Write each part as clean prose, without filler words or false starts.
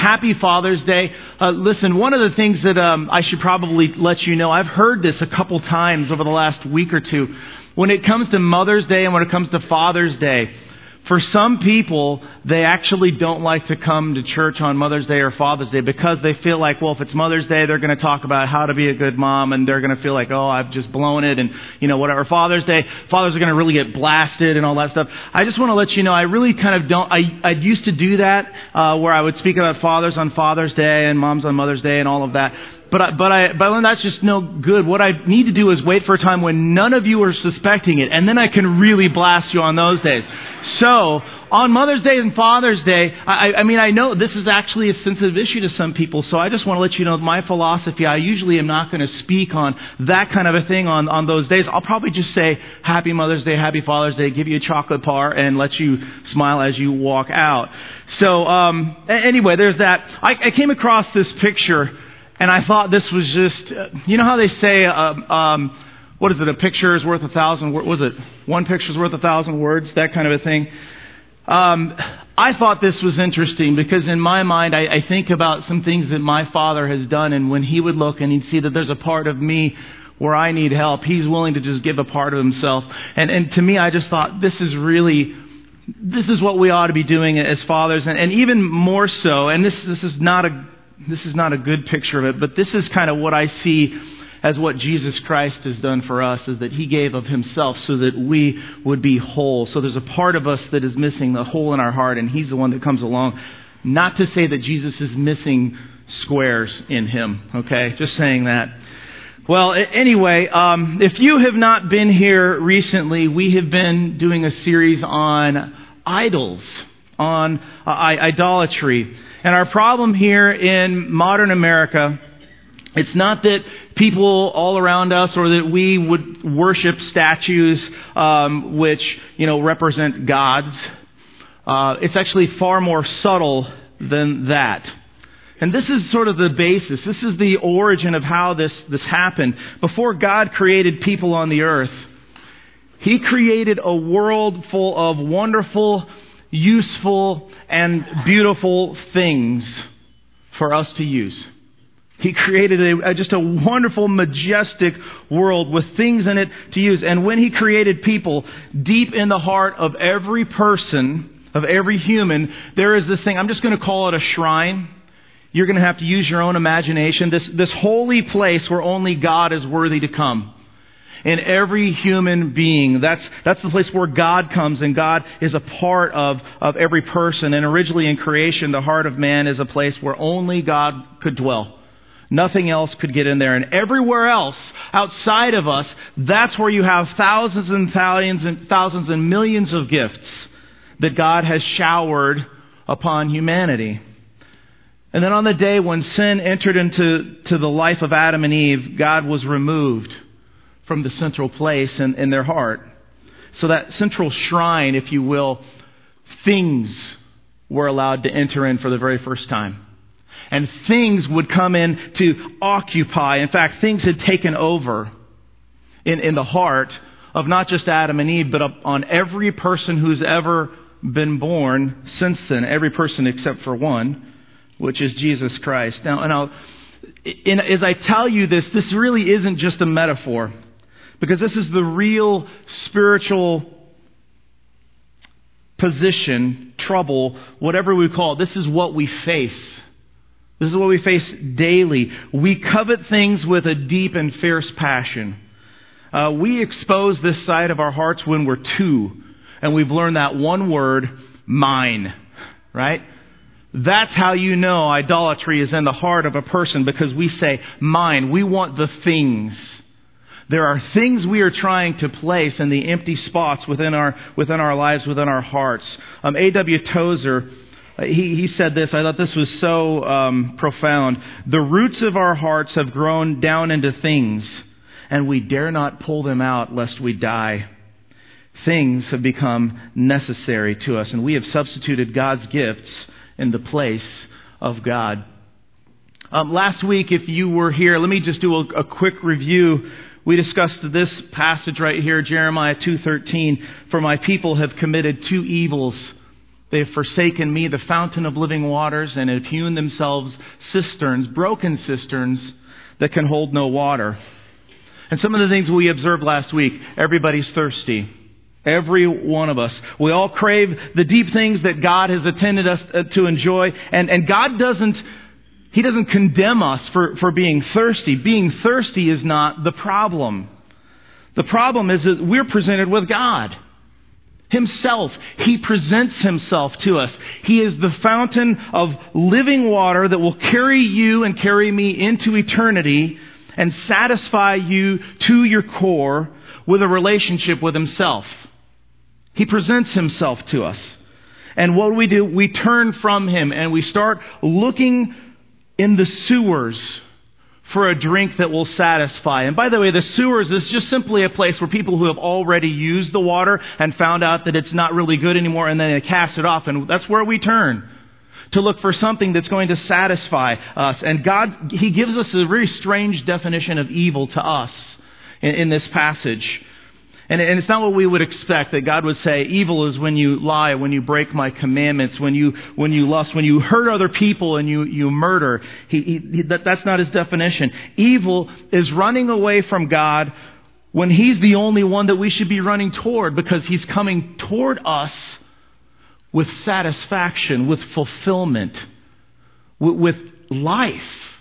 happy Father's Day. Listen, one of the things that I should probably let you know, I've heard this a couple times over the last week or two. When it comes to Mother's Day and when it comes to Father's Day, for some people, they actually don't like to come to church on Mother's Day or Father's Day because they feel like, well, if it's Mother's Day, they're going to talk about how to be a good mom, and they're going to feel like, oh, I've just blown it, and, whatever. Father's Day, fathers are going to really get blasted and all that stuff. I just want to let you know, I really kind of don't, I used to do that, where I would speak about fathers on Father's Day and moms on Mother's Day and all of that. But I learned that's just no good. What I need to do is wait for a time when none of you are suspecting it, and then I can really blast you on those days. So, on Mother's Day and Father's Day, I know this is actually a sensitive issue to some people, so I just want to let you know my philosophy. I usually am not going to speak on that kind of a thing on those days. I'll probably just say, Happy Mother's Day, Happy Father's Day, give you a chocolate bar, and let you smile as you walk out. So, anyway, there's that. I came across this picture, and I thought this was just, how they say, what is it, a picture is worth 1,000 words? Was it one picture is worth 1,000 words? That kind of a thing. I thought this was interesting because in my mind, I think about some things that my father has done, and when he would look and he'd see that there's a part of me where I need help, he's willing to just give a part of himself. And to me, I just thought this is what we ought to be doing as fathers, and even more so. And this is not a good picture of it, but this is kind of what I see as what Jesus Christ has done for us, is that He gave of Himself so that we would be whole. So there's a part of us that is missing, the hole in our heart, and He's the one that comes along. Not to say that Jesus is missing squares in Him, okay? Just saying that. Well, anyway, if you have not been here recently, we have been doing a series on idols, on idolatry. And our problem here in modern America, it's not that people all around us or that we would worship statues which, represent gods. It's actually far more subtle than that. And this is sort of the basis. This is the origin of how this happened. Before God created people on the earth, He created a world full of wonderful, useful, and beautiful things for us to use. He created just a wonderful, majestic world with things in it to use. And when He created people, deep in the heart of every person, of every human, there is this thing. I'm just going to call it a shrine. You're going to have to use your own imagination. This holy place where only God is worthy to come. In every human being, that's the place where God comes, and God is a part of every person. And originally in creation, the heart of man is a place where only God could dwell. Nothing else could get in there. And everywhere else outside of us, that's where you have thousands and millions of gifts that God has showered upon humanity. And then on the day when sin entered into the life of Adam and Eve, God was removed from the central place in their heart. So that central shrine, if you will, things were allowed to enter in for the very first time. And things would come in to occupy. In fact, things had taken over in the heart of not just Adam and Eve, but on every person who's ever been born since then. Every person except for one, which is Jesus Christ. Now, as I tell you this really isn't just a metaphor. Because this is the real spiritual position, trouble, whatever we call it. This is what we face. This is what we face daily. We covet things with a deep and fierce passion. We expose this side of our hearts when we're two. And we've learned that one word, mine. Right? That's how you know idolatry is in the heart of a person, because we say, mine. We want the things. There are things we are trying to place in the empty spots within our lives, within our hearts. A.W. Tozer, he said this. I thought this was so profound. The roots of our hearts have grown down into things, and we dare not pull them out lest we die. Things have become necessary to us, and we have substituted God's gifts in the place of God. Last week, if you were here, let me just do a quick review. We discussed this passage right here, Jeremiah 2:13. For my people have committed two evils. They have forsaken me, the fountain of living waters, and have hewn themselves cisterns, broken cisterns, that can hold no water. And some of the things we observed last week, everybody's thirsty. Every one of us. We all crave the deep things that God has intended us to enjoy. And God He doesn't condemn us for being thirsty. Being thirsty is not the problem. The problem is that we're presented with God Himself. He presents Himself to us. He is the fountain of living water that will carry you and carry me into eternity and satisfy you to your core with a relationship with Himself. He presents Himself to us. And what do? We turn from Him and we start looking in the sewers for a drink that will satisfy. And by the way, the sewers is just simply a place where people who have already used the water and found out that it's not really good anymore, and then they cast it off. And that's where we turn to look for something that's going to satisfy us. And God, He gives us a very strange definition of evil to us in this passage. And it's not what we would expect, that God would say, evil is when you lie, when you break my commandments, when you lust, when you hurt other people and you murder. That's not His definition. Evil is running away from God when He's the only one that we should be running toward, because He's coming toward us with satisfaction, with fulfillment, with life.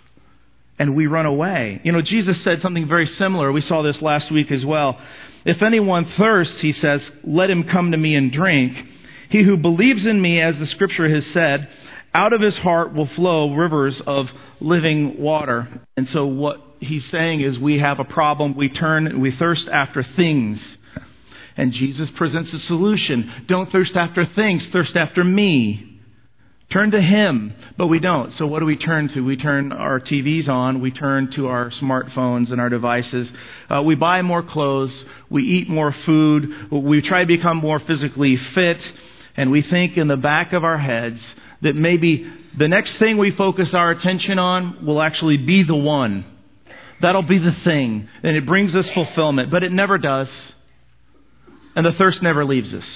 And we run away. You know, Jesus said something very similar. We saw this last week as well. If anyone thirsts, He says, let him come to me and drink. He who believes in me, as the Scripture has said, out of his heart will flow rivers of living water. And so what He's saying is we have a problem. We thirst after things. And Jesus presents a solution. Don't thirst after things, thirst after me. Turn to Him, but we don't. So what do we turn to? We turn our TVs on. We turn to our smartphones and our devices. We buy more clothes. We eat more food. We try to become more physically fit. And we think in the back of our heads that maybe the next thing we focus our attention on will actually be the one. That'll be the thing. And it brings us fulfillment. But it never does. And the thirst never leaves us.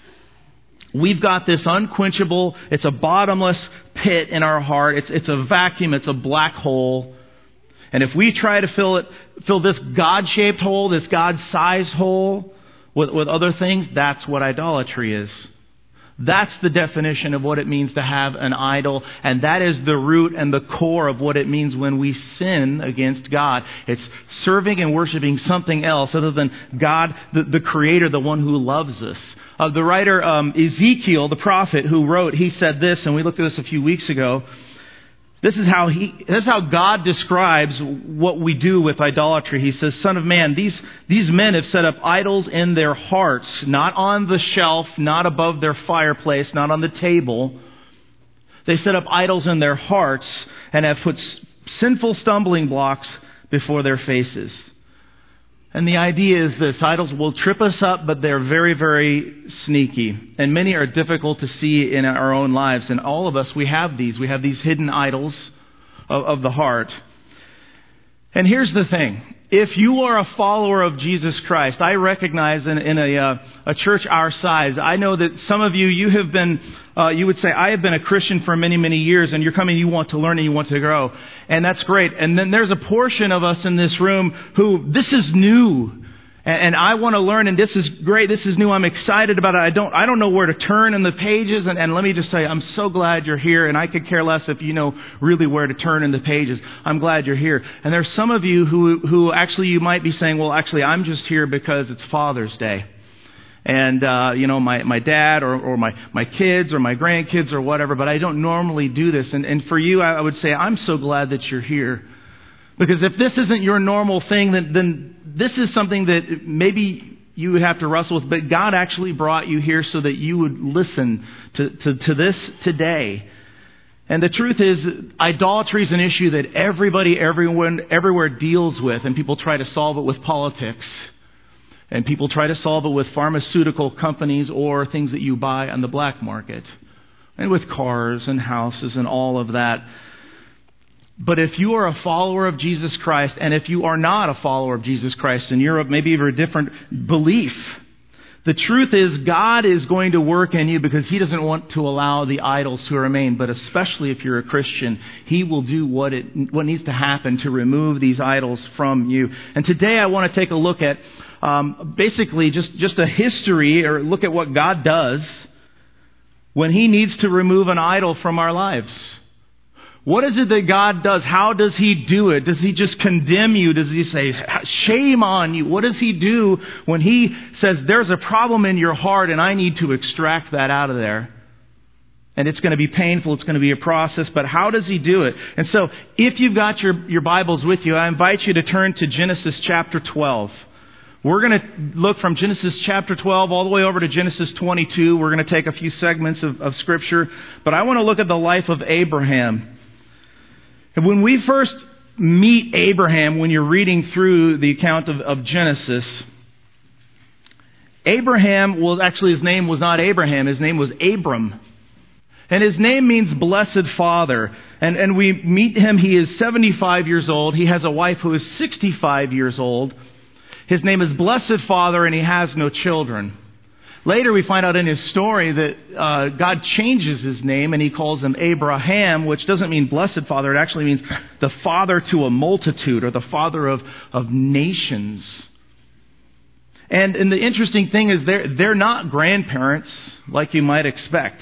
We've got this unquenchable, it's a bottomless pit in our heart. It's a vacuum. It's a black hole. And if we try to fill this God-shaped hole, this God-sized hole with other things, that's what idolatry is. That's the definition of what it means to have an idol. And that is the root and the core of what it means when we sin against God. It's serving and worshiping something else other than God, the Creator, the one who loves us. The writer Ezekiel, the prophet who wrote, he said this, and we looked at this a few weeks ago. This is how God describes what we do with idolatry. He says, Son of man, these men have set up idols in their hearts, not on the shelf, not above their fireplace, not on the table. They set up idols in their hearts and have put sinful stumbling blocks before their faces. And the idea is this: idols will trip us up, but they're very, very sneaky. And many are difficult to see in our own lives. And all of us, we have these. We have these hidden idols of the heart. And here's the thing. If you are a follower of Jesus Christ, I recognize in a church our size, I know that some of you have been, you would say, I have been a Christian for many, many years, and you're coming, you want to learn and you want to grow. And that's great. And then there's a portion of us in this room who, this is new. And I want to learn, and this is great, this is new, I'm excited about it. I don't know where to turn in the pages, and let me just say, I'm so glad you're here, and I could care less if you know really where to turn in the pages. I'm glad you're here. And there's some of you who actually you might be saying, well, actually, I'm just here because it's Father's Day. And, my dad or my kids or my grandkids or whatever, but I don't normally do this. And for you, I would say, I'm so glad that you're here. Because if this isn't your normal thing, then this is something that maybe you would have to wrestle with. But God actually brought you here so that you would listen to this today. And the truth is, idolatry is an issue that everyone, everywhere deals with. And people try to solve it with politics. And people try to solve it with pharmaceutical companies or things that you buy on the black market. And with cars and houses and all of that. But if you are a follower of Jesus Christ, and if you are not a follower of Jesus Christ, and you're maybe of a different belief, The truth is, God is going to work in you because He doesn't want to allow the idols to remain. But especially if you're a Christian, He will do what needs to happen to remove these idols from you. And today I want to take a look at basically just a history, or look at what God does when He needs to remove an idol from our lives. What is it that God does? How does He do it? Does He just condemn you? Does He say, shame on you? What does He do when He says, there's a problem in your heart and I need to extract that out of there? And it's going to be painful. It's going to be a process. But how does He do it? And so, if you've got your Bibles with you, I invite you to turn to Genesis chapter 12. We're going to look from Genesis chapter 12 all the way over to Genesis 22. We're going to take a few segments of Scripture. But I want to look at the life of Abraham. And when we first meet Abraham, when you're reading through the account of Genesis, Abraham, well, actually his name was not Abraham, his name was Abram. And his name means blessed father. And we meet him, he is 75 years old. He has a wife who is 65 years old. His name is blessed father, and he has no children. Later we find out in his story that God changes his name and He calls him Abraham, which doesn't mean blessed father. It actually means the father to a multitude, or the father of nations. And the interesting thing is they're not grandparents like you might expect.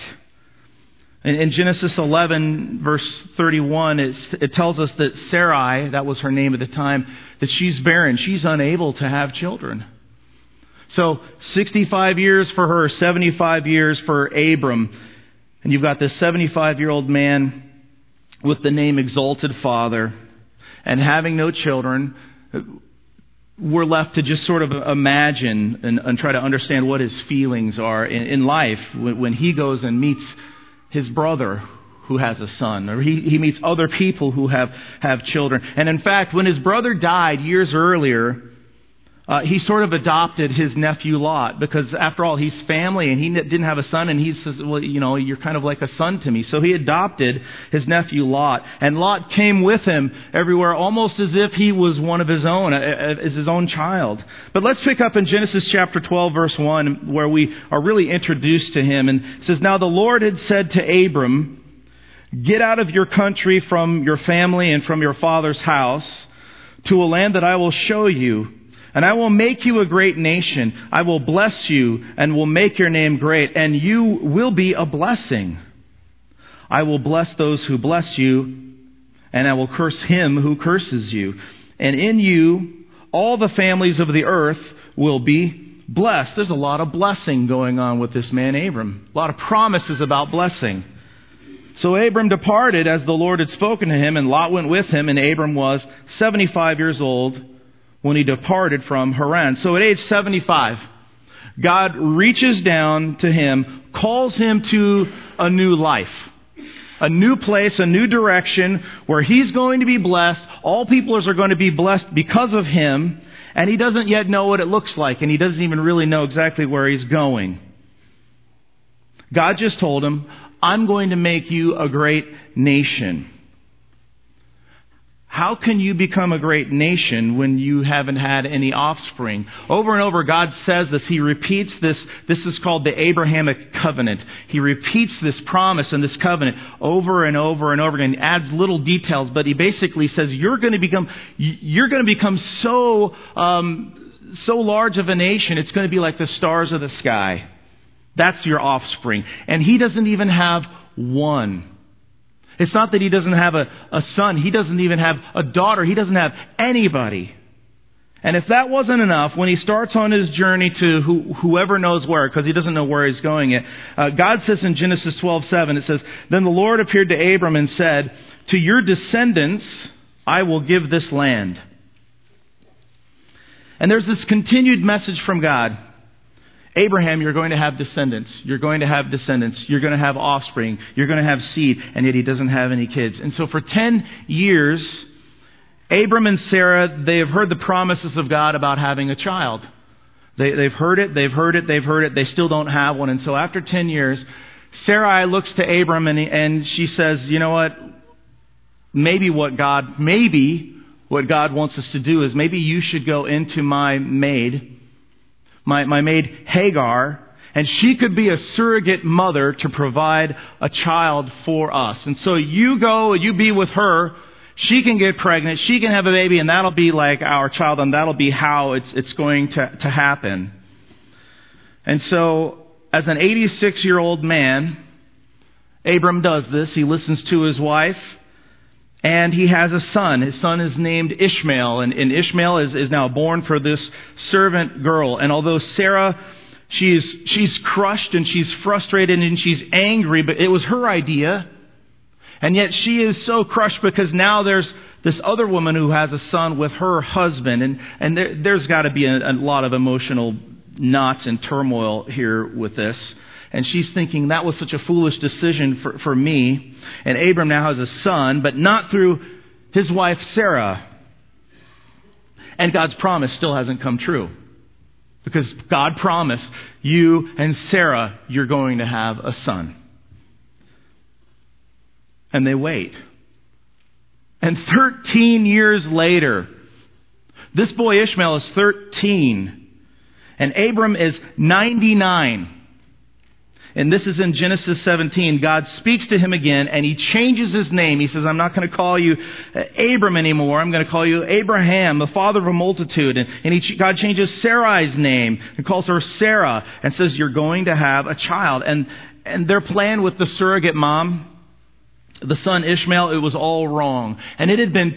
In Genesis 11, verse 31, it tells us that Sarai, that was her name at the time, that she's barren. She's unable to have children. So 65 years for her, 75 years for Abram. And you've got this 75-year-old man with the name Exalted Father and having no children. We're left to just sort of imagine and try to understand what his feelings are in life when he goes and meets his brother who has a son, or he meets other people who have children. And in fact, when his brother died years earlier, he sort of adopted his nephew Lot, because after all, he's family and he didn't have a son, and he says, well, you know, you're kind of like a son to me. So he adopted his nephew Lot, and Lot came with him everywhere, almost as if he was one of his own, as his own child. But let's pick up in Genesis chapter 12, verse 1, where we are really introduced to him. And it says, "Now the Lord had said to Abram, 'Get out of your country, from your family and from your father's house, to a land that I will show you. And I will make you a great nation. I will bless you and will make your name great, and you will be a blessing. I will bless those who bless you, and I will curse him who curses you. And in you, all the families of the earth will be blessed.'" There's a lot of blessing going on with this man, Abram. A lot of promises about blessing. "So Abram departed as the Lord had spoken to him, and Lot went with him, and Abram was 75 years old when he departed from Haran." So at age 75, God reaches down to him, calls him to a new life, a new place, a new direction where he's going to be blessed. All peoples are going to be blessed because of him, and he doesn't yet know what it looks like, and he doesn't even really know exactly where he's going. God just told him, "I'm going to make you a great nation." How can you become a great nation when you haven't had any offspring? Over and over, God says this. He repeats this. This is called the Abrahamic covenant. He repeats this promise and this covenant over and over and over again. He adds little details, but he basically says, you're going to become so large of a nation, it's going to be like the stars of the sky. That's your offspring. And he doesn't even have one. It's not that he doesn't have a son. He doesn't even have a daughter. He doesn't have anybody. And if that wasn't enough, when he starts on his journey to whoever knows where, because he doesn't know where he's going yet, God says in Genesis 12:7, it says, "Then the Lord appeared to Abram and said, 'To your descendants I will give this land.'" And there's this continued message from God. Abraham, you're going to have descendants. You're going to have descendants. You're going to have offspring. You're going to have seed. And yet he doesn't have any kids. And so for 10 years, Abram and Sarah, they have heard the promises of God about having a child. They've heard it. They still don't have one. And so after 10 years, Sarai looks to Abram and she says, "You know what? Maybe what God wants us to do is maybe you should go into my maid, my maid Hagar, and she could be a surrogate mother to provide a child for us. And so you go, you be with her, she can get pregnant, she can have a baby, and that'll be like our child, and that'll be how it's going to happen. And so, as an 86-year-old man, Abram does this. He listens to his wife, and he has a son. His son is named Ishmael, and Ishmael is now born for this servant girl. And although Sarah, she's crushed and she's frustrated and she's angry, but it was her idea. And yet she is so crushed because now there's this other woman who has a son with her husband. And there's got to be a lot of emotional knots and turmoil here with this. And she's thinking, that was such a foolish decision for me. And Abram now has a son, but not through his wife Sarah. And God's promise still hasn't come true. Because God promised you and Sarah, you're going to have a son. And they wait. And 13 years later, this boy Ishmael is 13. And Abram is 99. And this is in Genesis 17. God speaks to him again, and He changes his name. He says, I'm not going to call you Abram anymore. I'm going to call you Abraham, the father of a multitude. And God changes Sarai's name and calls her Sarah and says, you're going to have a child. And their plan with the surrogate mom, the son Ishmael, it was all wrong. And it had been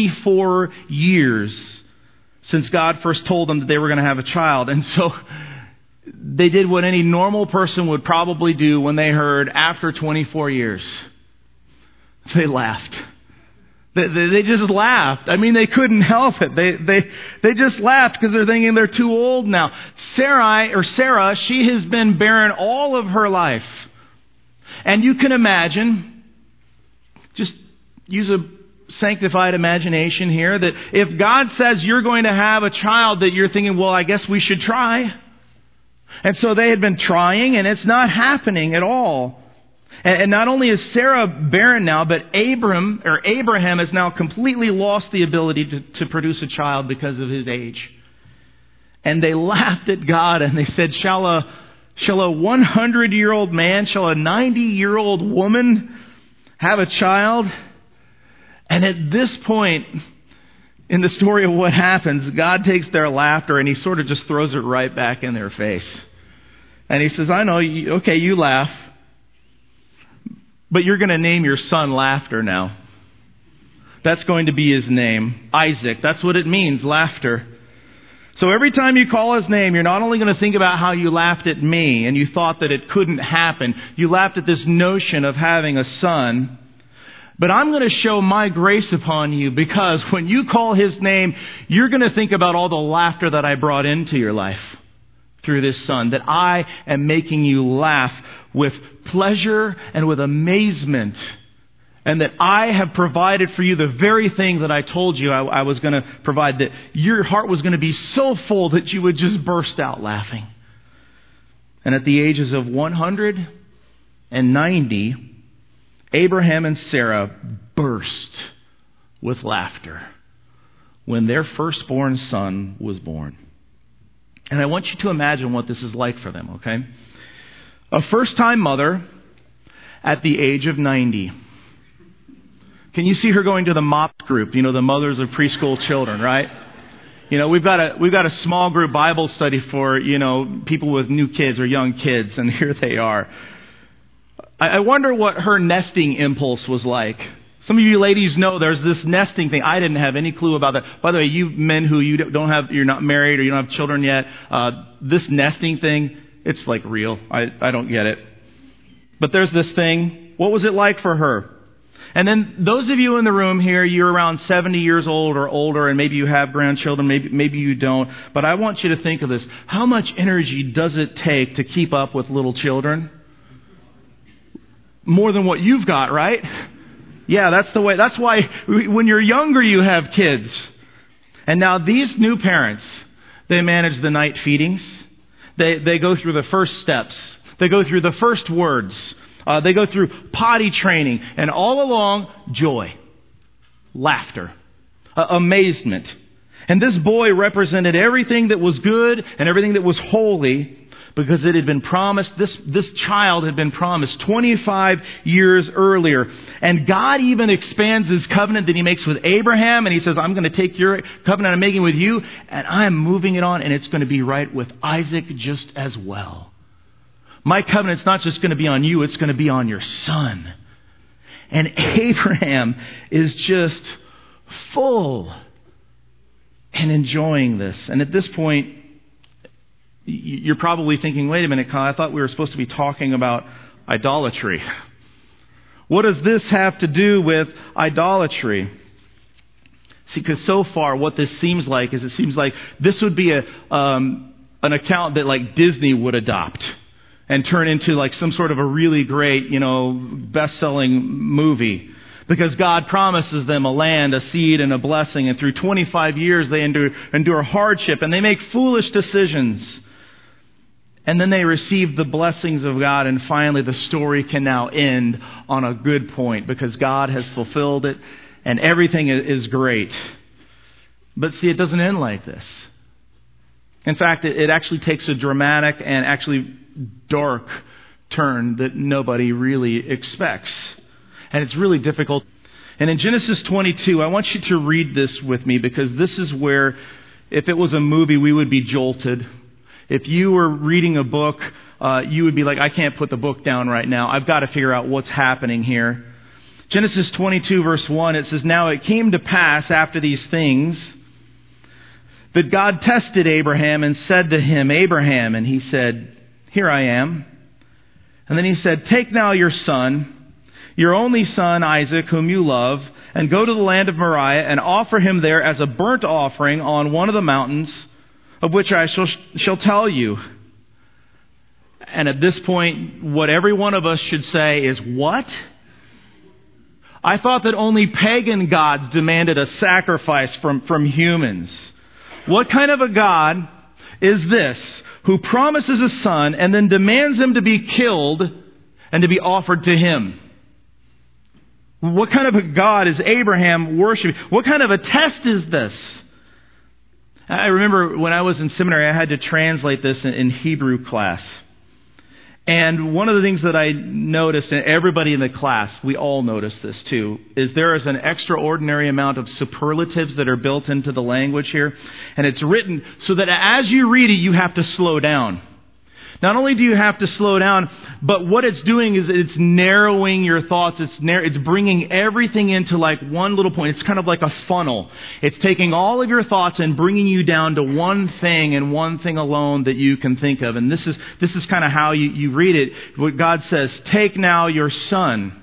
24 years since God first told them that they were going to have a child. And so they did what any normal person would probably do when they heard after 24 years. They laughed. They just laughed. I mean, they couldn't help it. They just laughed because they're thinking they're too old now. Sarah, she has been barren all of her life. And you can imagine, just use a sanctified imagination here, that if God says you're going to have a child, that you're thinking, well, I guess we should try. And so they had been trying, and it's not happening at all. And not only is Sarah barren now, but Abraham has now completely lost the ability to produce a child because of his age. And they laughed at God, and they said, shall a 100-year-old man, shall a 90-year-old woman have a child? And at this point in the story of what happens, God takes their laughter and He sort of just throws it right back in their face. And He says, I know, okay, you laugh, but you're going to name your son Laughter now. That's going to be his name, Isaac. That's what it means, laughter. So every time you call his name, you're not only going to think about how you laughed at me and you thought that it couldn't happen. You laughed at this notion of having a son. But I'm going to show my grace upon you, because when you call his name, you're going to think about all the laughter that I brought into your life through this son. That I am making you laugh with pleasure and with amazement. And that I have provided for you the very thing that I told you I was going to provide. That your heart was going to be so full that you would just burst out laughing. And at the ages of 100 and 90, Abraham and Sarah burst with laughter when their firstborn son was born. And I want you to imagine what this is like for them, okay? A first-time mother at the age of 90. Can you see her going to the MOPS group? You know, the mothers of preschool children, right? You know, we've got a small group Bible study for, you know, people with new kids or young kids, and here they are. I wonder what her nesting impulse was like. Some of you ladies know there's this nesting thing. I didn't have any clue about that. By the way, you men who you're not married or you don't have children yet, this nesting thing, it's like real. I don't get it. But there's this thing. What was it like for her? And then those of you in the room here, you're around 70 years old or older, and maybe you have grandchildren, maybe you don't. But I want you to think of this. How much energy does it take to keep up with little children? More than what you've got, right? Yeah, that's the way. That's why when you're younger, you have kids. And now these new parents, they manage the night feedings. They go through the first steps. They go through the first words. They go through potty training. And all along, joy, laughter, amazement. And this boy represented everything that was good and everything that was holy, because it had been promised, this child had been promised 25 years earlier. And God even expands His covenant that He makes with Abraham, and He says, I'm going to take your covenant I'm making with you, and I'm moving it on, and it's going to be right with Isaac just as well. My covenant's not just going to be on you, it's going to be on your son. And Abraham is just full and enjoying this. And at this point, you're probably thinking, wait a minute, Kyle, I thought we were supposed to be talking about idolatry. What does this have to do with idolatry? See, because so far what this seems like is, it seems like this would be an account that like Disney would adopt and turn into like some sort of a really great, best-selling movie. Because God promises them a land, a seed, and a blessing. And through 25 years they endure hardship and they make foolish decisions. And then they receive the blessings of God, and finally the story can now end on a good point because God has fulfilled it and everything is great. But see, it doesn't end like this. In fact, it actually takes a dramatic and actually dark turn that nobody really expects. And it's really difficult. And in Genesis 22, I want you to read this with me, because this is where, if it was a movie, we would be jolted. If you were reading a book, you would be like, I can't put the book down right now. I've got to figure out what's happening here. Genesis 22 verse 1, it says, Now it came to pass after these things that God tested Abraham and said to him, Abraham, and he said, Here I am. And then He said, Take now your son, your only son Isaac, whom you love, and go to the land of Moriah and offer him there as a burnt offering on one of the mountains of which I shall tell you. And at this point, what every one of us should say is, what? I thought that only pagan gods demanded a sacrifice from humans. What kind of a God is this who promises a son and then demands him to be killed and to be offered to him? What kind of a God is Abraham worshiping? What kind of a test is this? I remember when I was in seminary, I had to translate this in Hebrew class. And one of the things that I noticed, and everybody in the class, we all noticed this too, is there is an extraordinary amount of superlatives that are built into the language here. And it's written so that as you read it, you have to slow down. Not only do you have to slow down, but what it's doing is it's narrowing your thoughts. It's bringing everything into like one little point. It's kind of like a funnel. It's taking all of your thoughts and bringing you down to one thing and one thing alone that you can think of. And this is kind of how you read it. What God says, take now your son,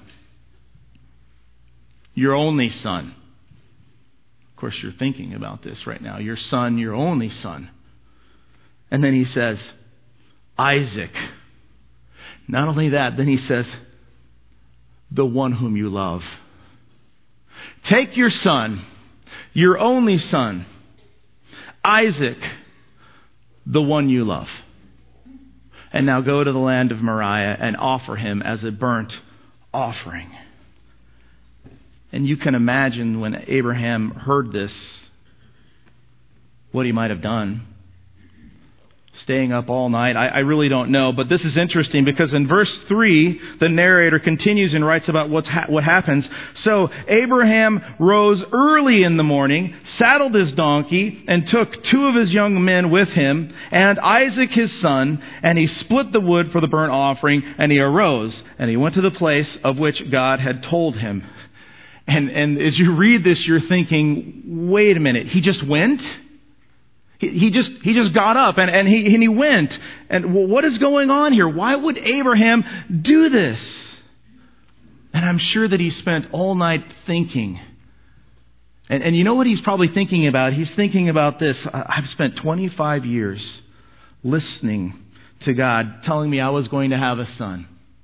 your only son. Of course, you're thinking about this right now. Your son, your only son. And then He says, Isaac. Not only that, then He says, the one whom you love. Take your son, your only son, Isaac, the one you love. And now go to the land of Moriah and offer him as a burnt offering. And you can imagine when Abraham heard this, what he might have done. Staying up all night. I really don't know. But this is interesting because in verse 3, the narrator continues and writes about what happens. So Abraham rose early in the morning, saddled his donkey, and took 2 of his young men with him, and Isaac his son, and he split the wood for the burnt offering, and he arose, and he went to the place of which God had told him. And as you read this, you're thinking, wait a minute, he just went? He just got up and he went. And what is going on here? Why would Abraham do this? And I'm sure that he spent all night thinking. And you know what he's probably thinking about? He's thinking about this. I've spent 25 years listening to God telling me I was going to have a son.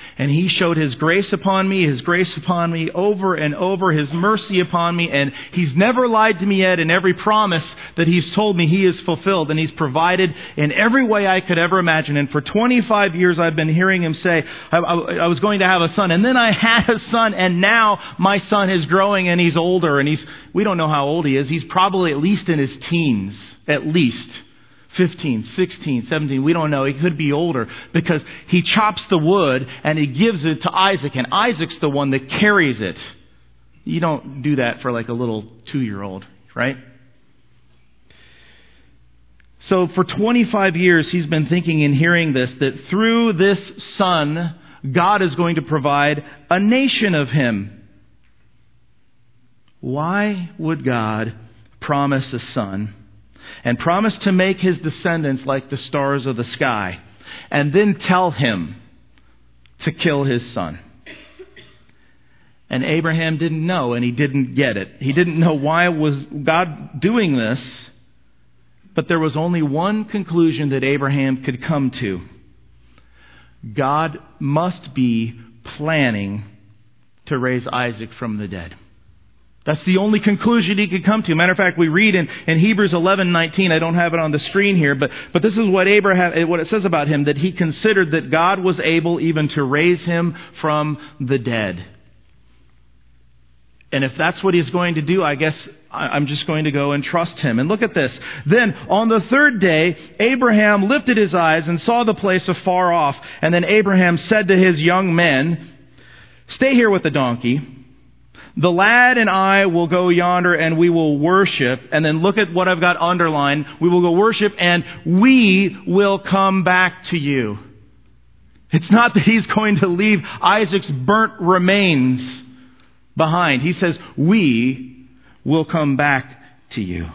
And He showed His grace upon me over and over, His mercy upon me, and He's never lied to me yet, and every promise that He's told me He has fulfilled, and He's provided in every way I could ever imagine. And for 25 years I've been hearing Him say, I was going to have a son, and then I had a son, and now my son is growing and he's older, and we don't know how old he is. He's probably at least in his teens, at least. 15, 16, 17, we don't know. He could be older because He chops the wood and He gives it to Isaac, and Isaac's the one that carries it. You don't do that for like a little 2-year-old, right? So for 25 years He's been thinking and hearing this, that through this son, God is going to provide a nation of him. Why would God promise a son? And promise to make his descendants like the stars of the sky, and then tell him to kill his son. And Abraham didn't know, and he didn't get it. He didn't know why was God doing this, but there was only one conclusion that Abraham could come to. God must be planning to raise Isaac from the dead. That's the only conclusion he could come to. Matter of fact, we read in Hebrews 11:19. I don't have it on the screen here, but this is what it says about him, that he considered that God was able even to raise him from the dead. And if that's what He's going to do, I guess I'm just going to go and trust Him. And look at this. Then on the third day, Abraham lifted his eyes and saw the place afar off. And then Abraham said to his young men, "Stay here with the donkey. The lad and I will go yonder and we will worship." And then look at what I've got underlined. We will go worship and we will come back to you. It's not that he's going to leave Isaac's burnt remains behind. He says, we will come back to you.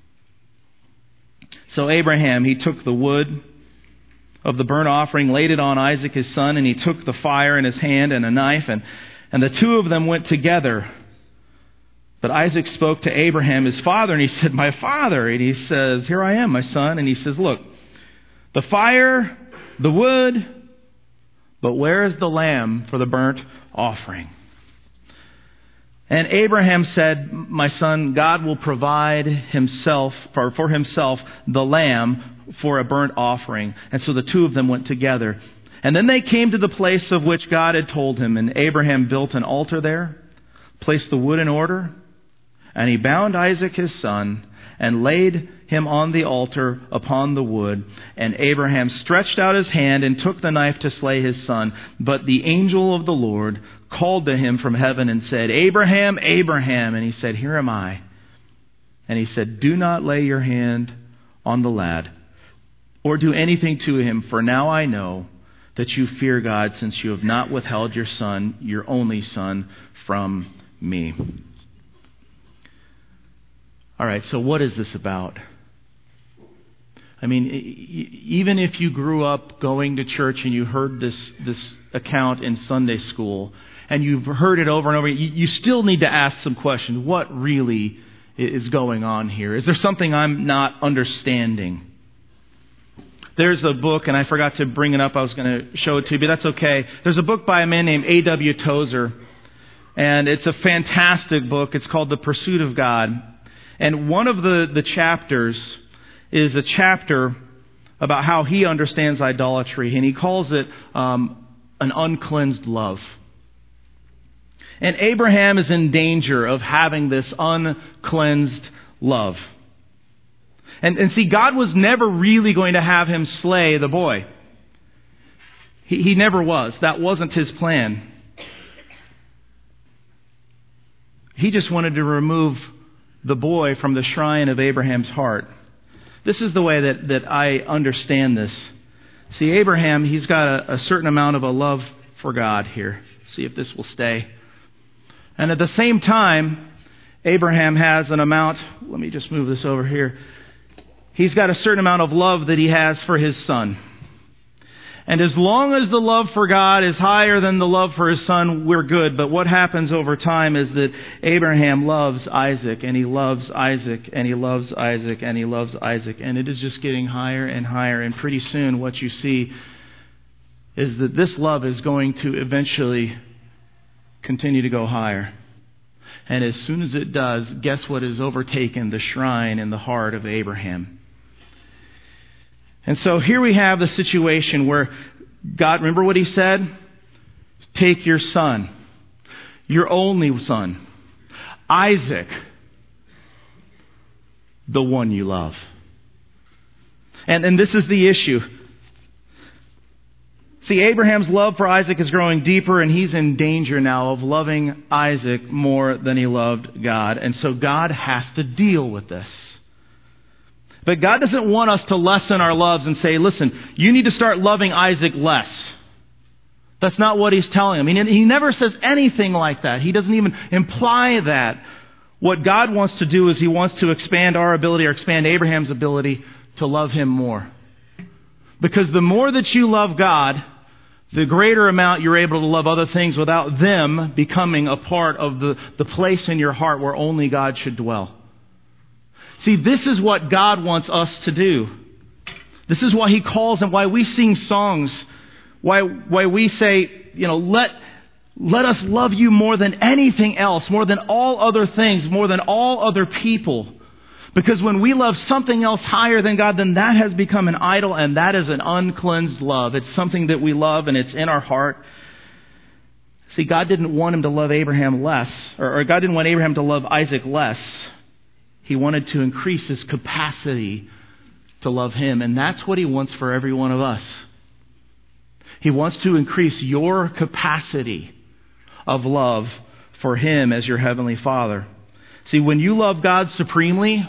So Abraham, he took the wood of the burnt offering, laid it on Isaac his son, and he took the fire in his hand and a knife, and the two of them went together. But Isaac spoke to Abraham, his father, and he said, "My father." And he says, "Here I am, my son." And he says, "Look, the fire, the wood, but where is the lamb for the burnt offering?" And Abraham said, "My son, God will provide for himself the lamb for a burnt offering." And so the two of them went together. And then they came to the place of which God had told him. And Abraham built an altar there, placed the wood in order, and he bound Isaac his son, and laid him on the altar upon the wood. And Abraham stretched out his hand and took the knife to slay his son. But the angel of the Lord called to him from heaven and said, "Abraham, Abraham." And he said, "Here am I." And he said, "Do not lay your hand on the lad, or do anything to him, for now I know that you fear God, since you have not withheld your son, your only son, from me." All right, so what is this about? I mean, even if you grew up going to church and you heard this account in Sunday school, and you've heard it over and over, you still need to ask some questions. What really is going on here? Is there something I'm not understanding? There's a book, and I forgot to bring it up. I was going to show it to you, but that's okay. There's a book by a man named A.W. Tozer, and it's a fantastic book. It's called The Pursuit of God. And one of the chapters is a chapter about how he understands idolatry, and he calls it an uncleansed love. And Abraham is in danger of having this uncleansed love. And see, God was never really going to have him slay the boy. He never was. That wasn't His plan. He just wanted to remove the boy from the shrine of Abraham's heart. This is the way that I understand this. See, Abraham, he's got a certain amount of a love for God here. See if this will stay. And at the same time, Abraham has an amount, let me just move this over here. He's got a certain amount of love that he has for his son. And as long as the love for God is higher than the love for his son, we're good. But what happens over time is that Abraham loves Isaac, and he loves Isaac, and he loves Isaac, and he loves Isaac. And it is just getting higher and higher. And pretty soon what you see is that this love is going to eventually continue to go higher. And as soon as it does, guess what has overtaken the shrine in the heart of Abraham? And so here we have the situation where God, remember what He said? Take your son, your only son, Isaac, the one you love. And this is the issue. See, Abraham's love for Isaac is growing deeper, and he's in danger now of loving Isaac more than he loved God. And so God has to deal with this. But God doesn't want us to lessen our loves and say, listen, you need to start loving Isaac less. That's not what He's telling him. He never says anything like that. He doesn't even imply that. What God wants to do is He wants to expand our ability, or expand Abraham's ability to love Him more. Because the more that you love God, the greater amount you're able to love other things without them becoming a part of the place in your heart where only God should dwell. See, this is what God wants us to do. This is why He calls and why we sing songs. Why we say, let us love you more than anything else, more than all other things, more than all other people. Because when we love something else higher than God, then that has become an idol, and that is an uncleansed love. It's something that we love, and it's in our heart. See, God didn't want him to love Abraham less, or God didn't want Abraham to love Isaac less. He wanted to increase his capacity to love him, and that's what He wants for every one of us. He wants to increase your capacity of love for Him as your Heavenly Father. See, when you love God supremely,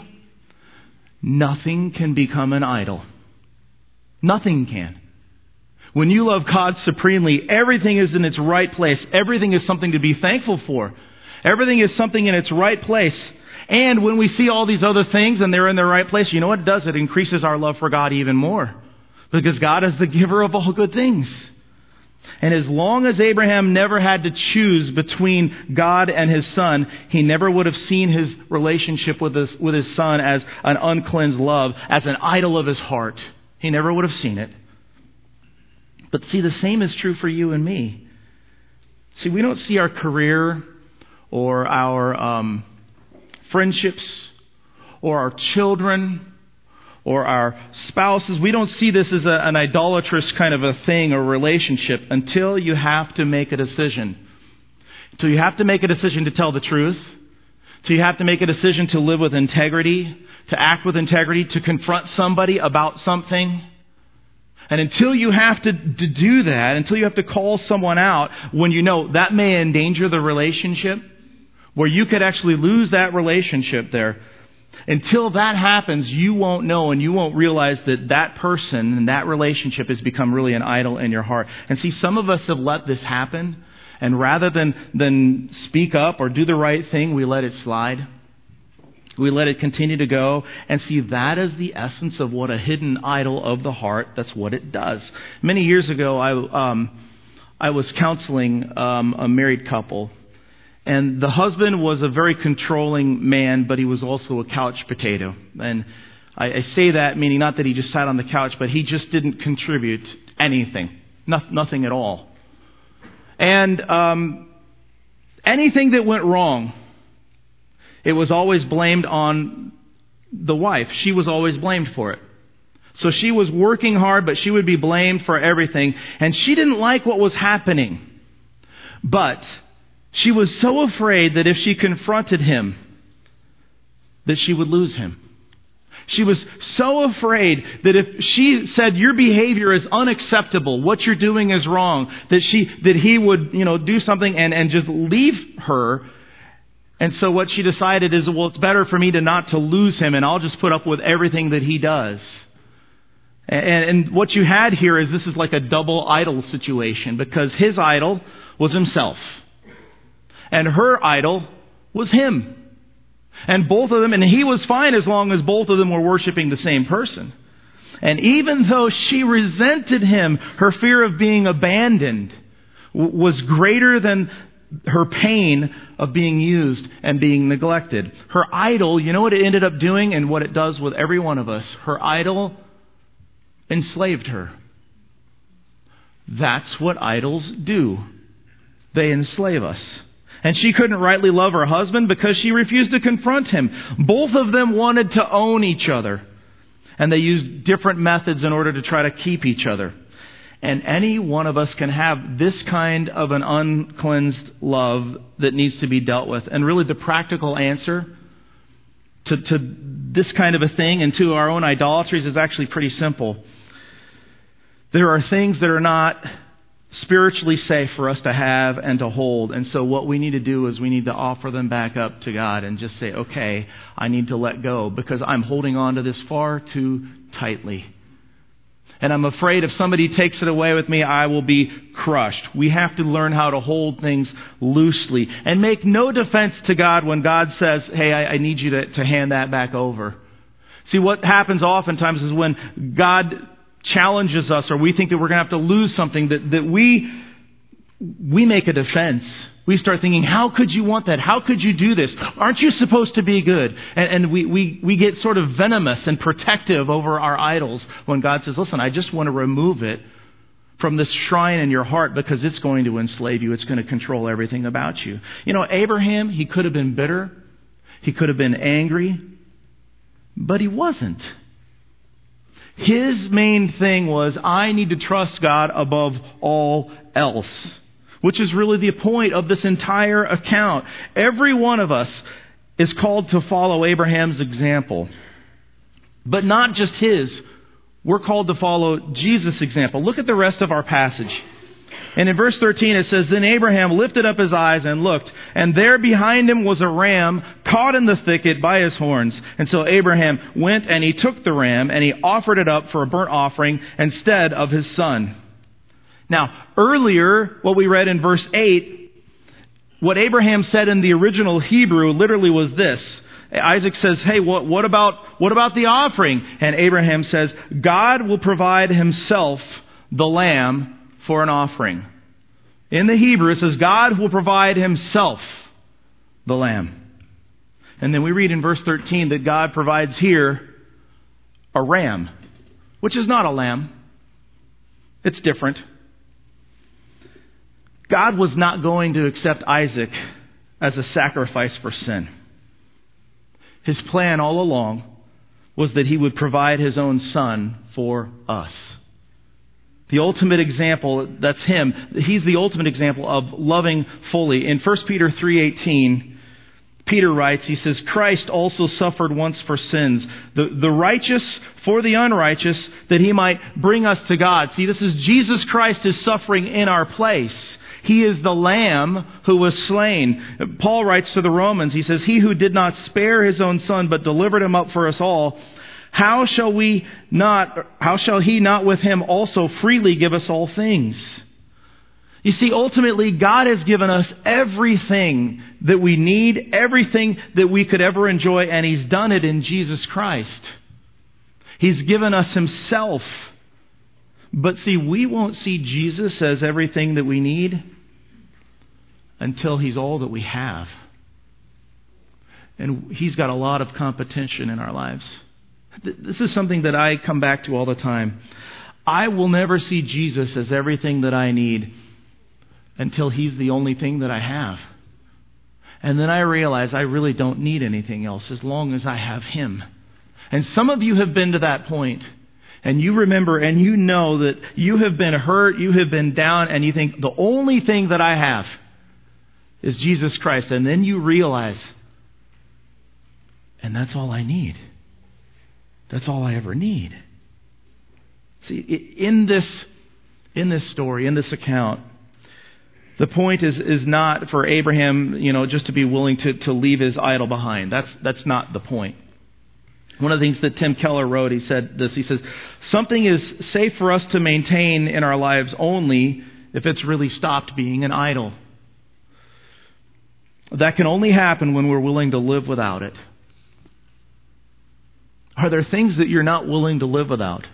nothing can become an idol. Nothing can. When you love God supremely, everything is in its right place. Everything is something to be thankful for. Everything is something in its right place. And when we see all these other things and they're in their right place, you know what it does? It increases our love for God even more. Because God is the giver of all good things. And as long as Abraham never had to choose between God and his son, he never would have seen his relationship with his son as an uncleansed love, as an idol of his heart. He never would have seen it. But see, the same is true for you and me. See, we don't see our career or our friendships or our children or our spouses. We don't see this as an idolatrous kind of a thing or relationship until you have to make a decision. Until you have to make a decision to tell the truth. Until you have to make a decision to live with integrity, to act with integrity, to confront somebody about something. And until you have to do that, until you have to call someone out when you know that may endanger the relationship, where you could actually lose that relationship there, until that happens, you won't know and you won't realize that that person and that relationship has become really an idol in your heart. And see, some of us have let this happen, and rather than speak up or do the right thing, we let it slide. We let it continue to go. And see, that is the essence of what a hidden idol of the heart, that's what it does. Many years ago, I was counseling a married couple. And the husband was a very controlling man, but he was also a couch potato. And I say that meaning not that he just sat on the couch, but he just didn't contribute anything. Nothing at all. And anything that went wrong, it was always blamed on the wife. She was always blamed for it. So she was working hard, but she would be blamed for everything. And she didn't like what was happening. But she was so afraid that if she confronted him, that she would lose him. She was so afraid that if she said, your behavior is unacceptable, what you're doing is wrong, that he would, do something and just leave her. And so what she decided is, well, it's better for me not to lose him, and I'll just put up with everything that he does. And what you had here is this is like a double idol situation, because his idol was himself. And her idol was him. And both of them, and he was fine as long as both of them were worshiping the same person. And even though she resented him, her fear of being abandoned was greater than her pain of being used and being neglected. Her idol, you know what it ended up doing and what it does with every one of us? Her idol enslaved her. That's what idols do. They enslave us. And she couldn't rightly love her husband because she refused to confront him. Both of them wanted to own each other. And they used different methods in order to try to keep each other. And any one of us can have this kind of an uncleansed love that needs to be dealt with. And really the practical answer to this kind of a thing and to our own idolatries is actually pretty simple. There are things that are not spiritually safe for us to have and to hold. And so what we need to do is we need to offer them back up to God and just say, okay, I need to let go because I'm holding on to this far too tightly. And I'm afraid if somebody takes it away with me, I will be crushed. We have to learn how to hold things loosely and make no defense to God when God says, hey, I need you to hand that back over. See, what happens oftentimes is when God challenges us or we think that we're going to have to lose something, that we make a defense. We start thinking, how could you want that? How could you do this? Aren't you supposed to be good? And we get sort of venomous and protective over our idols when God says, listen, I just want to remove it from this shrine in your heart because it's going to enslave you. It's going to control everything about you. You know, Abraham, he could have been bitter. He could have been angry. But he wasn't. His main thing was, I need to trust God above all else. Which is really the point of this entire account. Every one of us is called to follow Abraham's example. But not just his. We're called to follow Jesus' example. Look at the rest of our passage. And in verse 13 it says, Then Abraham lifted up his eyes and looked, and there behind him was a ram caught in the thicket by his horns. And so Abraham went and he took the ram and he offered it up for a burnt offering instead of his son. Now, earlier, what we read in verse 8, what Abraham said in the original Hebrew literally was this. Isaac says, hey, what about the offering? And Abraham says, God will provide himself the lamb for an offering. In the Hebrew, it says, God will provide himself the lamb. And then we read in verse 13 that God provides here a ram, which is not a lamb. It's different. God was not going to accept Isaac as a sacrifice for sin. His plan all along was that he would provide his own son for us. The ultimate example, that's him. He's the ultimate example of loving fully. In 1 Peter 3:18, Peter writes, he says, Christ also suffered once for sins, the righteous for the unrighteous, that he might bring us to God. See, this is Jesus Christ is suffering in our place. He is the Lamb who was slain. Paul writes to the Romans, he says, He who did not spare his own son, but delivered him up for us all, how shall he not with him also freely give us all things? You see, ultimately, God has given us everything that we need, everything that we could ever enjoy, and He's done it in Jesus Christ. He's given us Himself. But see, we won't see Jesus as everything that we need until He's all that we have. And He's got a lot of competition in our lives. This is something that I come back to all the time. I will never see Jesus as everything that I need until He's the only thing that I have. And then I realize I really don't need anything else as long as I have Him. And some of you have been to that point. And you remember and you know that you have been hurt, you have been down, and you think, the only thing that I have is Jesus Christ. And then you realize, and that's all I need. That's all I ever need. See, in this story, in this account, the point is not for Abraham, just to be willing to leave his idol behind. That's not the point. One of the things that Tim Keller wrote, he said this. He says, something is safe for us to maintain in our lives only if it's really stopped being an idol. That can only happen when we're willing to live without it. Are there things that you're not willing to live without?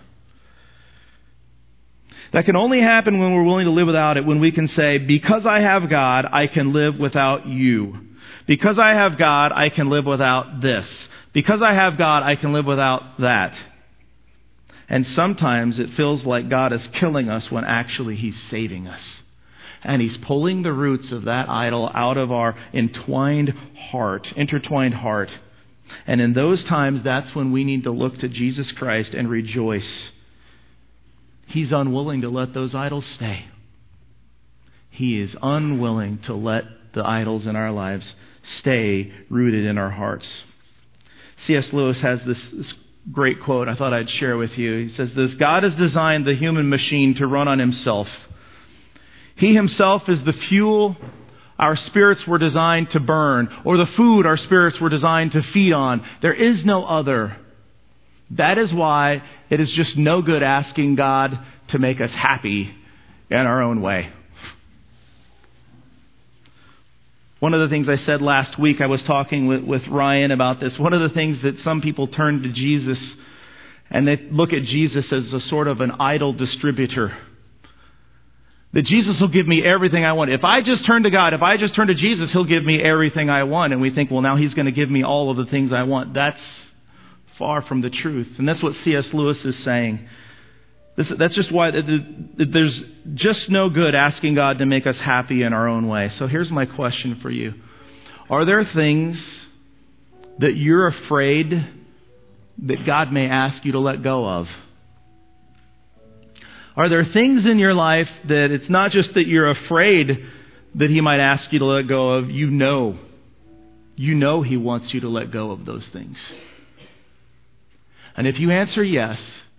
That can only happen when we're willing to live without it, when we can say, because I have God, I can live without you. Because I have God, I can live without this. Because I have God, I can live without that. And sometimes it feels like God is killing us when actually He's saving us. And He's pulling the roots of that idol out of our intertwined heart. And in those times, that's when we need to look to Jesus Christ and rejoice. He's unwilling to let those idols stay. He is unwilling to let the idols in our lives stay rooted in our hearts. C.S. Lewis has this great quote I thought I'd share with you. He says this: God has designed the human machine to run on Himself. He Himself is the fuel our spirits were designed to burn, or the food our spirits were designed to feed on. There is no other. That is why it is just no good asking God to make us happy in our own way. One of the things I said last week, I was talking with Ryan about this. One of the things that some people turn to Jesus, and they look at Jesus as a sort of an idol distributor. That Jesus will give me everything I want. If I just turn to God, if I just turn to Jesus, He'll give me everything I want. And we think, well, now He's going to give me all of the things I want. That's far from the truth. And that's what C.S. Lewis is saying. That's just why there's just no good asking God to make us happy in our own way. So here's my question for you. Are there things that you're afraid that God may ask you to let go of? Are there things in your life that it's not just that you're afraid that He might ask you to let go of? You know He wants you to let go of those things. And if you answer yes,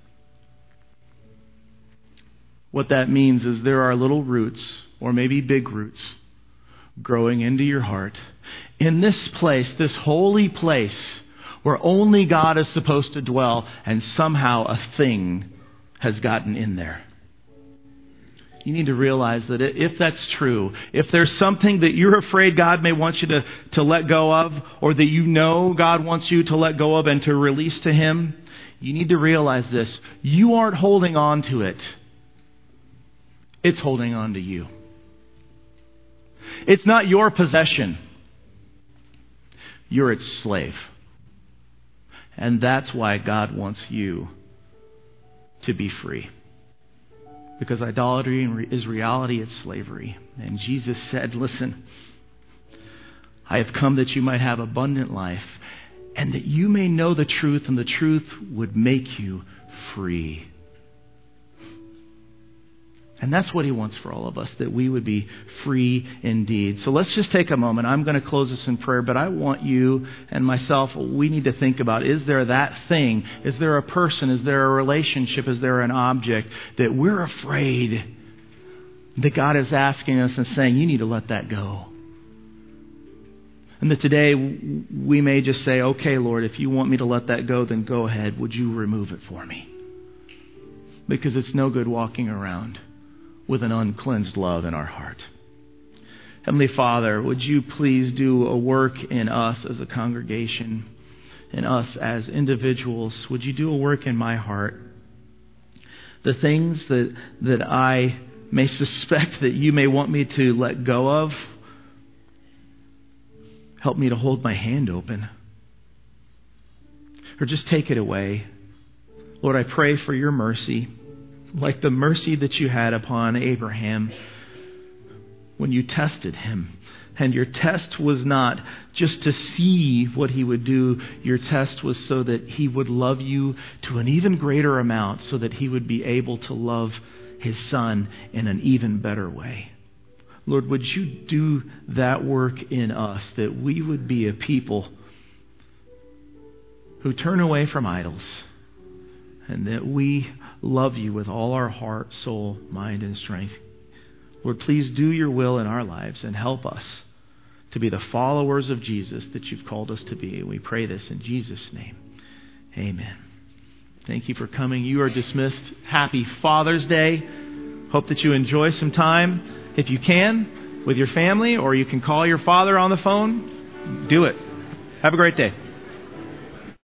what that means is there are little roots, or maybe big roots, growing into your heart. In this place, this holy place, where only God is supposed to dwell, and somehow a thing has gotten in there. You need to realize that if that's true, if there's something that you're afraid God may want you to let go of, or that you know God wants you to let go of and to release to Him, you need to realize this. You aren't holding on to it. It's holding on to you. It's not your possession. You're its slave. And that's why God wants you to be free. Because idolatry is reality, it's slavery. And Jesus said, listen, I have come that you might have abundant life, and that you may know the truth, and the truth would make you free. And that's what He wants for all of us, that we would be free indeed. So let's just take a moment. I'm going to close this in prayer, but I want you and myself, we need to think about, is there that thing? Is there a person? Is there a relationship? Is there an object that we're afraid that God is asking us and saying, you need to let that go? And that today we may just say, okay, Lord, if you want me to let that go, then go ahead. Would you remove it for me? Because it's no good walking around with an uncleansed love in our heart. Heavenly Father, would you please do a work in us as a congregation, in us as individuals? Would you do a work in my heart? The things that I may suspect that you may want me to let go of, help me to hold my hand open. Or just take it away. Lord, I pray for your mercy, like the mercy that you had upon Abraham when you tested him. And your test was not just to see what he would do. Your test was so that he would love you to an even greater amount, so that he would be able to love his son in an even better way. Lord, would you do that work in us, that we would be a people who turn away from idols, and that we love you with all our heart, soul, mind, and strength. Lord, please do your will in our lives and help us to be the followers of Jesus that you've called us to be. We pray this in Jesus' name. Amen. Thank you for coming. You are dismissed. Happy Father's Day. Hope that you enjoy some time, if you can, with your family, or you can call your father on the phone. Do it. Have a great day.